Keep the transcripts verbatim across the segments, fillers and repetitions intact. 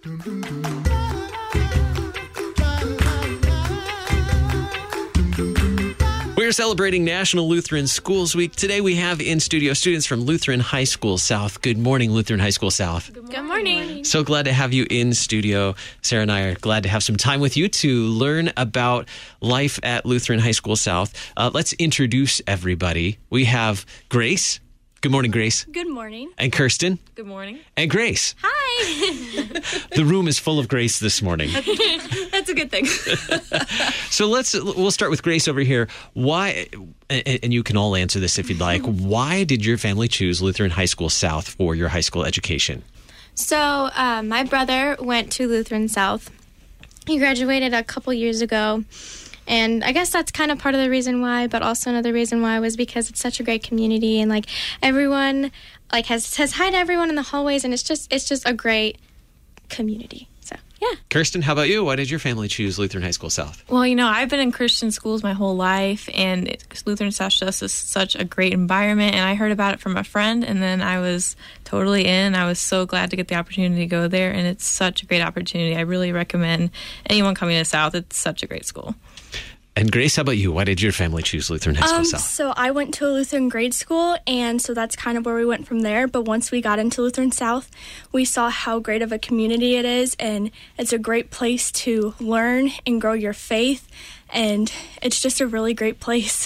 We're celebrating National Lutheran Schools Week. Today we have in studio students from Lutheran High School South. Good morning, Lutheran High School South. Good morning. Good morning. So glad to have you in studio. Sarah and I are glad to have some time with you to learn about life at Lutheran High School South. Uh, let's introduce everybody. We have Grace. Good morning, Grace. Good morning. And Kirsten. Good morning. And Grace. Hi. The room is full of Grace this morning. That's a good thing. So let's, we'll start with Grace over here. Why, and, and you can all answer this if you'd like, why did your family choose Lutheran High School South for your high school education? So uh, my brother went to Lutheran South. He graduated a couple years ago. And I guess that's kind of part of the reason why, but also another reason why was because it's such a great community, and like everyone like has says hi to everyone in the hallways, and it's just it's just a great community. So yeah. Kirsten, how about you? Why did your family choose Lutheran High School South? Well, you know, I've been in Christian schools my whole life, and it, Lutheran South just is such a great environment, and I heard about it from a friend, and then I was totally in. I was so glad to get the opportunity to go there, and it's such a great opportunity. I really recommend anyone coming to South. It's such a great school. And Grace, how about you? Why did your family choose Lutheran High School um, South? So I went to a Lutheran grade school, and so that's kind of where we went from there. But once we got into Lutheran South, we saw how great of a community it is, and it's a great place to learn and grow your faith, and it's just a really great place.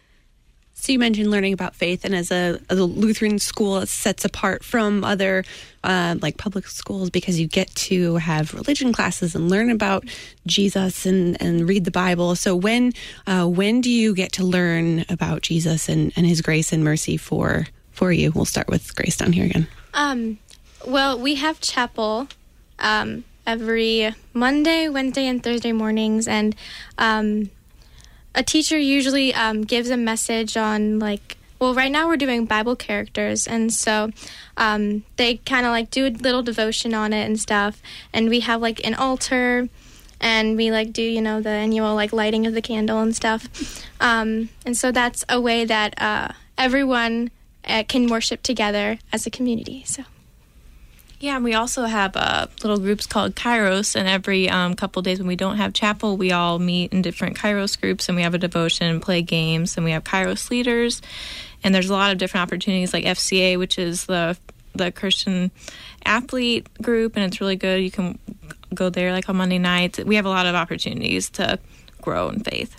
So you mentioned learning about faith, and as a, as a Lutheran school, it sets apart from other uh, like public schools because you get to have religion classes and learn about Jesus and, and read the Bible. So when uh, when do you get to learn about Jesus and, and His grace and mercy for for you? We'll start with Grace down here again. Um, well, we have chapel um, every Monday, Wednesday, and Thursday mornings, and um, a teacher usually um, gives a message on, like, well, right now we're doing Bible characters, and so um, they kind of, like, do a little devotion on it and stuff, and we have, like, an altar, and we, like, do, you know, the annual, like, lighting of the candle and stuff, um, and so that's a way that uh, everyone uh, can worship together as a community, so. Yeah, and we also have uh, little groups called Kairos, and every um, couple days when we don't have chapel, we all meet in different Kairos groups, and we have a devotion and play games, and we have Kairos leaders, and there's a lot of different opportunities like F C A, which is the the Christian athlete group, and it's really good. You can go there like on Monday nights. We have a lot of opportunities to grow in faith.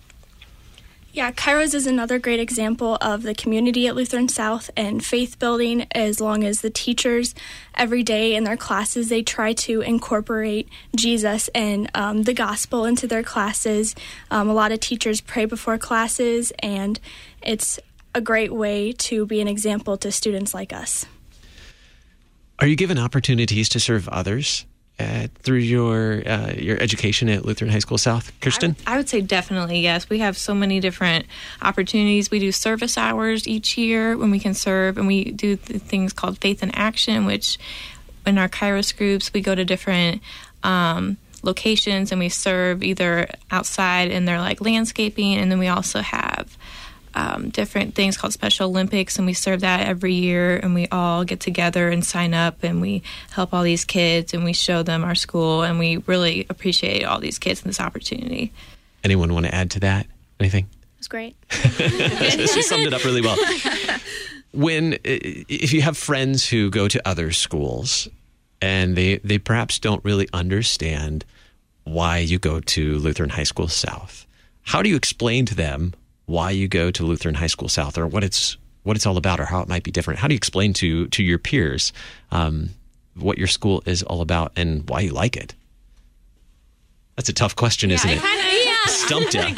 Yeah, Kairos is another great example of the community at Lutheran South and faith building, as long as the teachers every day in their classes, they try to incorporate Jesus and um, the gospel into their classes. Um, a lot of teachers pray before classes, and it's a great way to be an example to students like us. Are you given opportunities to serve others Uh, through your uh, your education at Lutheran High School South? Kirsten? I, I would say definitely, yes. We have so many different opportunities. We do service hours each year when we can serve, and we do th- things called Faith in Action, which in our Kairos groups, we go to different um, locations and we serve either outside in their like landscaping, and then we also have Um, different things called Special Olympics, and we serve that every year, and we all get together and sign up, and we help all these kids, and we show them our school, and we really appreciate all these kids and this opportunity. Anyone want to add to that? Anything? It was great. She summed it up really well. When, if you have friends who go to other schools, and they, they perhaps don't really understand why you go to Lutheran High School South, how do you explain to them why you go to Lutheran High School South, or what it's what it's all about, or how it might be different? How do you explain to to your peers um, what your school is all about and why you like it? That's a tough question, yeah, isn't it? Kinda, yeah. Stumped you.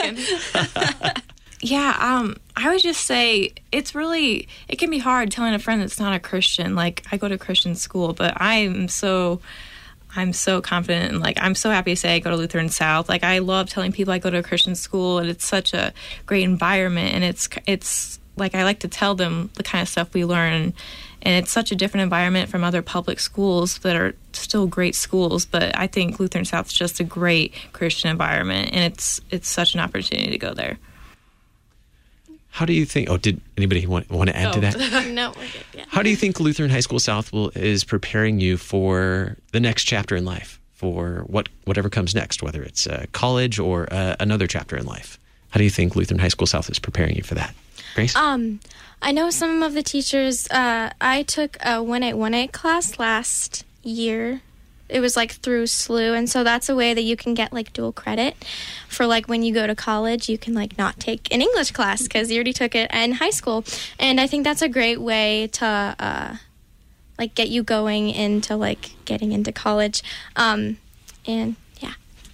yeah, um, I would just say it's really, it can be hard telling a friend that's not a Christian. Like, I go to Christian school, but I'm so... I'm so confident, and like I'm so happy to say I go to Lutheran South. Like, I love telling people I go to a Christian school, and it's such a great environment, and it's it's like I like to tell them the kind of stuff we learn, and it's such a different environment from other public schools that are still great schools. But I think Lutheran South is just a great Christian environment, and it's it's such an opportunity to go there. How do you think? Oh, did anybody want, want to add to that? No, we're good. Yeah. How do you think Lutheran High School South will, is preparing you for the next chapter in life, for what whatever comes next, whether it's uh, college or uh, another chapter in life? How do you think Lutheran High School South is preparing you for that? Grace? Um, I know some of the teachers. Uh, I took a one eight one eight class last year. It was like through S L U, and so that's a way that you can get like dual credit for like when you go to college, you can like not take an English class because you already took it in high school. And I think that's a great way to uh, like get you going into like getting into college. Um, and yeah.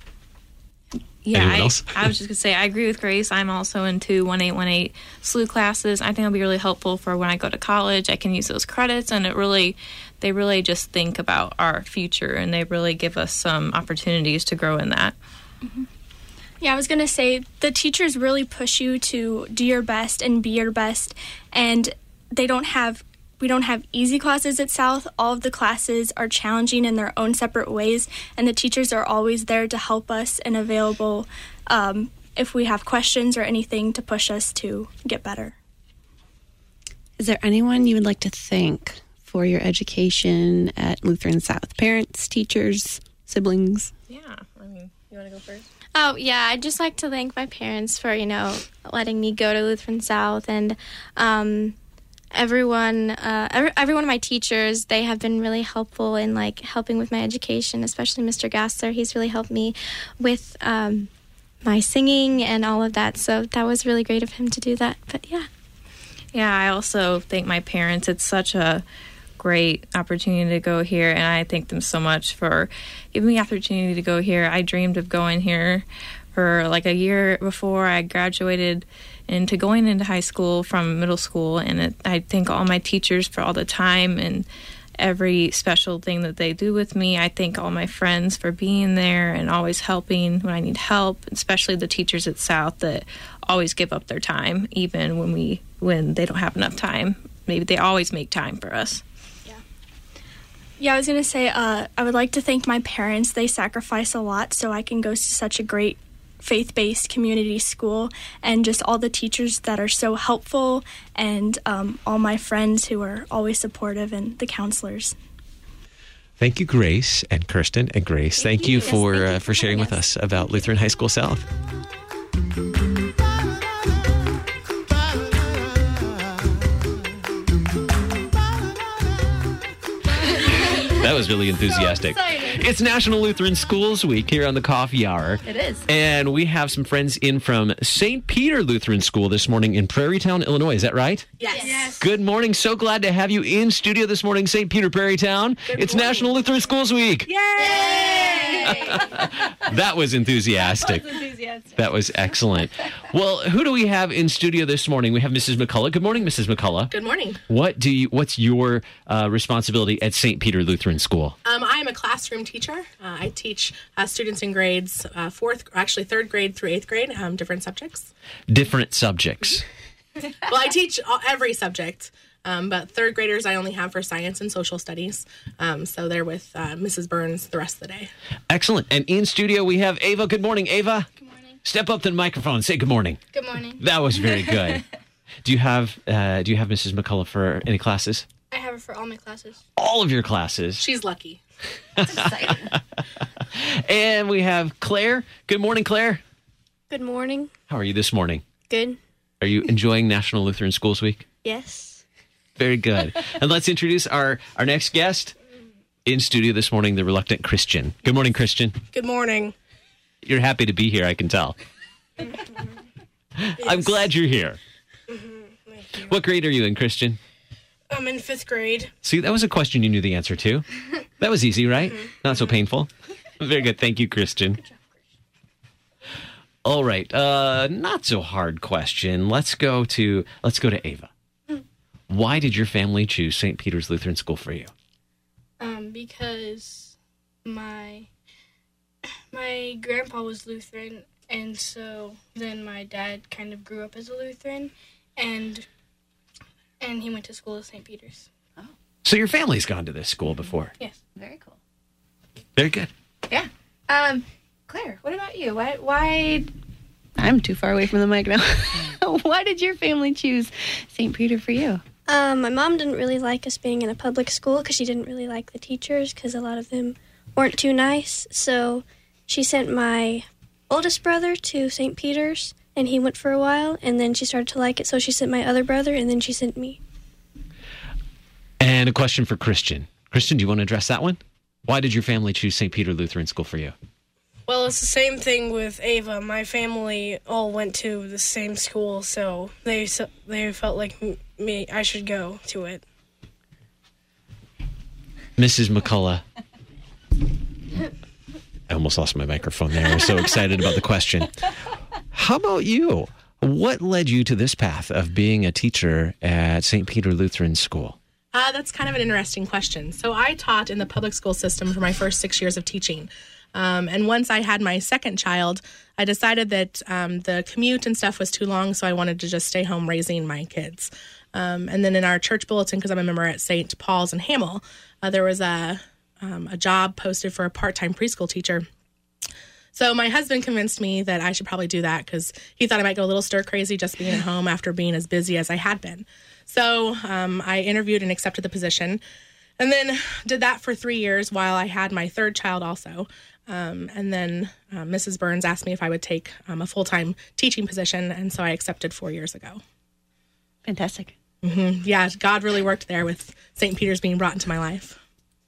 Yeah, Anyone I, else? I was just going to say, I agree with Grace. I'm also into one eight one eight S L U classes. I think it'll be really helpful for when I go to college. I can use those credits, and it really, they really just think about our future, and they really give us some opportunities to grow in that. Mm-hmm. Yeah, I was going to say, the teachers really push you to do your best and be your best, and they don't have We don't have easy classes at South. All of the classes are challenging in their own separate ways, and the teachers are always there to help us and available um, if we have questions or anything to push us to get better. Is there anyone you would like to thank for your education at Lutheran South? Parents, teachers, siblings? Yeah, I mean, you want to go first? Oh, yeah, I'd just like to thank my parents for, you know, letting me go to Lutheran South, and um, everyone, uh, every, every one of my teachers, they have been really helpful in, like, helping with my education, especially Mister Gassler. He's really helped me with um, my singing and all of that, so that was really great of him to do that, but yeah. Yeah, I also thank my parents. It's such a great opportunity to go here, and I thank them so much for giving me the opportunity to go here. I dreamed of going here for like a year before I graduated into going into high school from middle school, and it, I thank all my teachers for all the time and every special thing that they do with me. I thank all my friends for being there and always helping when I need help, especially the teachers at South that always give up their time, even when we when they don't have enough time. Maybe they always make time for us. Yeah, I was going to say, uh, I would like to thank my parents. They sacrifice a lot so I can go to such a great faith-based community school, and just all the teachers that are so helpful, and um, all my friends who are always supportive, and the counselors. Thank you, Grace and Kirsten and Grace. Thank, Thank you you. Yes, for thank you uh, for for sharing having with us. us about Lutheran High School South. That was really enthusiastic. It's National Lutheran Schools Week here on the Coffee Hour. It is. And we have some friends in from Saint Peter Lutheran School this morning in Prairie Town, Illinois. Is that right? Yes. yes. Good morning. So glad to have you in studio this morning, Saint Peter, Prairie Town. It's National Lutheran Schools Week. That was enthusiastic. That was excellent. Well, who do we have in studio this morning? We have Missus McCullough. Good morning, Missus McCullough. Good morning. What do you? What's your uh, responsibility at Saint Peter Lutheran School? Um, I am a classroom teacher. Uh, I teach uh, students in grades uh, fourth, actually third grade through eighth grade, um, different subjects. Different subjects. Well, I teach all, every subject, um, but third graders I only have for science and social studies. Um, so they're with uh, Missus Burns the rest of the day. Excellent. And in studio we have Ava. Good morning, Ava. Good morning. Step up to the microphone and say good morning. Good morning. That was very good. Do you have uh, Do you have Missus McCullough for any classes? I have it for all my classes. All of your classes. She's lucky. And we have Claire. Good morning, Claire. Good morning. How are you this morning? Good. Are you enjoying National Lutheran Schools Week? Yes. Very good. And let's introduce our, our next guest in studio this morning, the reluctant Christian. Good morning, Christian. Good morning. You're happy to be here, I can tell. I'm glad you're here. What grade are you in, Christian? I'm in fifth grade. See, that was a question you knew the answer to. That was easy, right? Not so painful. Very good. Thank you, Christian. All right. Uh, not so hard question. Let's go to let's go to Ava. Why did your family choose Saint Peter's Lutheran School for you? Um, because my my grandpa was Lutheran, and so then my dad kind of grew up as a Lutheran, and and he went to school at Saint Peter's. So your family's gone to this school before. Yes. Very cool. Very good. Yeah. Um, Claire, what about you? Why? Why? I'm too far away from the mic now. Why did your family choose Saint Peter for you? Um, my mom didn't really like us being in a public school because she didn't really like the teachers because a lot of them weren't too nice. So she sent my oldest brother to Saint Peter's, and he went for a while, and then she started to like it, so she sent my other brother, and then she sent me. And a question for Christian. Christian, do you want to address that one? Why did your family choose Saint Peter Lutheran School for you? Well, it's the same thing with Ava. My family all went to the same school, so they so they felt like m- me I should go to it. Missus McCullough. I almost lost my microphone there. I was so excited about the question. How about you? What led you to this path of being a teacher at Saint Peter Lutheran School? Uh, that's kind of an interesting question. So I taught in the public school system for my first six years of teaching. Um, and once I had my second child, I decided that um, the commute and stuff was too long, so I wanted to just stay home raising my kids. Um, and then in our church bulletin, because I'm a member at Saint Paul's in Hamel, uh, there was a, um, a job posted for a part-time preschool teacher. So my husband convinced me that I should probably do that because he thought I might go a little stir crazy just being at home after being as busy as I had been. So um, I interviewed and accepted the position, and then did that for three years while I had my third child also. Um, and then uh, Missus Burns asked me if I would take um, a full-time teaching position, and so I accepted four years ago. Fantastic. Mm-hmm. Yeah, God really worked there with Saint Peter's being brought into my life.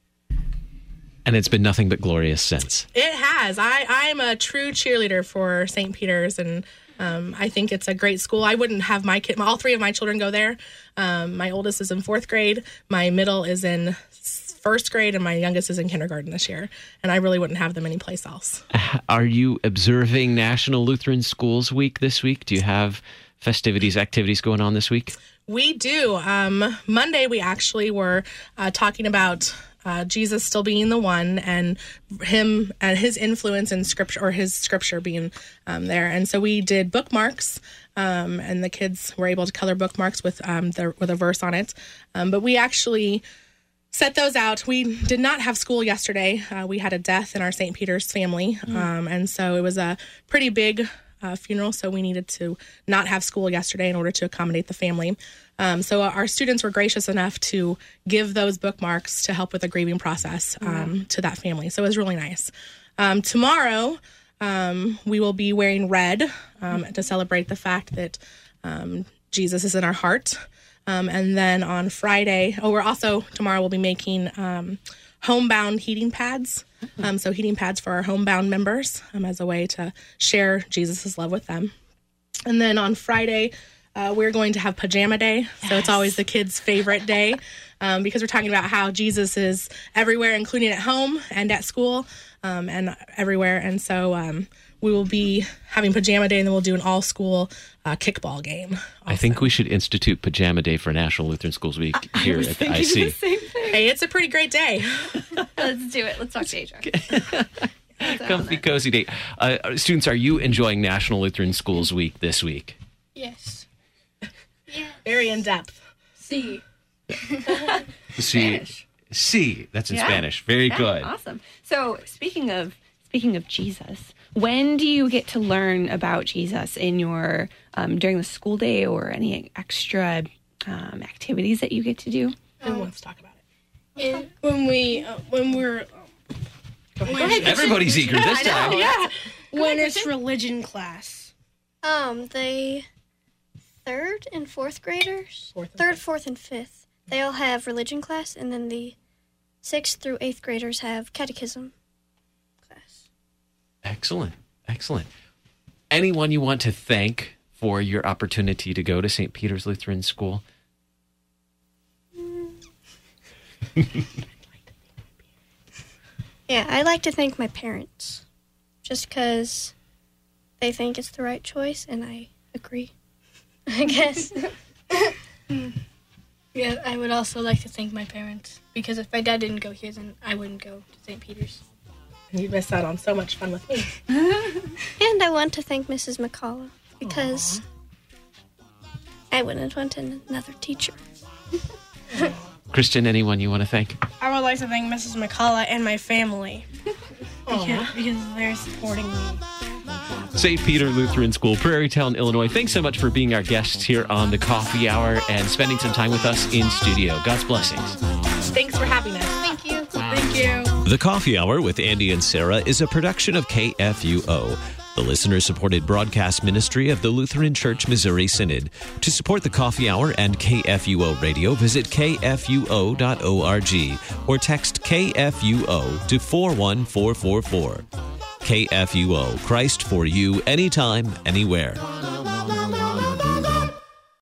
And it's been nothing but glorious since. It has. I, I'm a true cheerleader for Saint Peter's, and um, I think it's a great school. I wouldn't have my kid, all three of my children go there. Um, my oldest is in fourth grade, my middle is in first grade, and my youngest is in kindergarten this year. And I really wouldn't have them anyplace else. Are you observing National Lutheran Schools Week this week? Do you have festivities, activities going on this week? We do. Um, Monday, we actually were uh, talking about uh, Jesus still being the one, and him and his influence in scripture, or his scripture being um, there. And so we did bookmarks, um, and the kids were able to color bookmarks with um, the, with a verse on it. Um, but we actually set those out. We did not have school yesterday. Uh, we had a death in our Saint Peter's family, mm. um, and so it was a pretty big uh, funeral, so we needed to not have school yesterday in order to accommodate the family. Um, so our students were gracious enough to give those bookmarks to help with the grieving process um, mm. to that family. So it was really nice. Um, tomorrow, um, we will be wearing red um, to celebrate the fact that um, Jesus is in our heart. Um, and then on Friday, oh, we're also, tomorrow we'll be making um, homebound heating pads. Um, so heating pads for our homebound members um, as a way to share Jesus' love with them. And then on Friday, uh, we're going to have pajama day. So yes. It's always the kids' favorite day um, because we're talking about how Jesus is everywhere, including at home and at school um, and everywhere. And so um, we will be having pajama day, and then we'll do an all-school uh, kickball game also. I think we should institute pajama day for National Lutheran Schools Week here at the I C. The same thing. Hey, it's a pretty great day. Let's do it. Let's talk to H R. Comfy, cozy day. Uh, students, are you enjoying National Lutheran Schools Week this week? Yes. Yeah. Very in-depth. See. See. See. That's in yeah. Spanish. Very yeah, good. Awesome. So speaking of speaking of Jesus, when do you get to learn about Jesus in your um, during the school day, or any extra um, activities that you get to do? Who um, wants to talk about it? it when we uh, when we're um, when everybody's eager this time. Know, yeah. When it's religion class. Um, they third and fourth graders, fourth and third, fifth. fourth, and fifth, they all have religion class, and then the sixth through eighth graders have catechism class. Excellent, excellent. Anyone you want to thank for your opportunity to go to Saint Peter's Lutheran School? Yeah, I'd like to thank my parents, just because they think it's the right choice, and I agree, I guess. Yeah, I would also like to thank my parents, because if my dad didn't go here, then I wouldn't go to Saint Peter's. And you missed out on so much fun with me. And I want to thank Missus McCullough, because Aww. I wouldn't want another teacher. Christian, anyone you want to thank? I would like to thank Missus McCullough and my family because, because they're supporting me. Saint Peter Lutheran School, Prairie Town, Illinois. Thanks so much for being our guests here on the Coffee Hour and spending some time with us in studio. God's blessings. Thanks for having us. Thank you. Thank you. The Coffee Hour with Andy and Sarah is a production of K F U O, the listener-supported broadcast ministry of the Lutheran Church Missouri Synod. To support the Coffee Hour and K F U O Radio, visit K F U O dot org or text K F U O to four one four four four. K F U O, Christ for you, anytime, anywhere.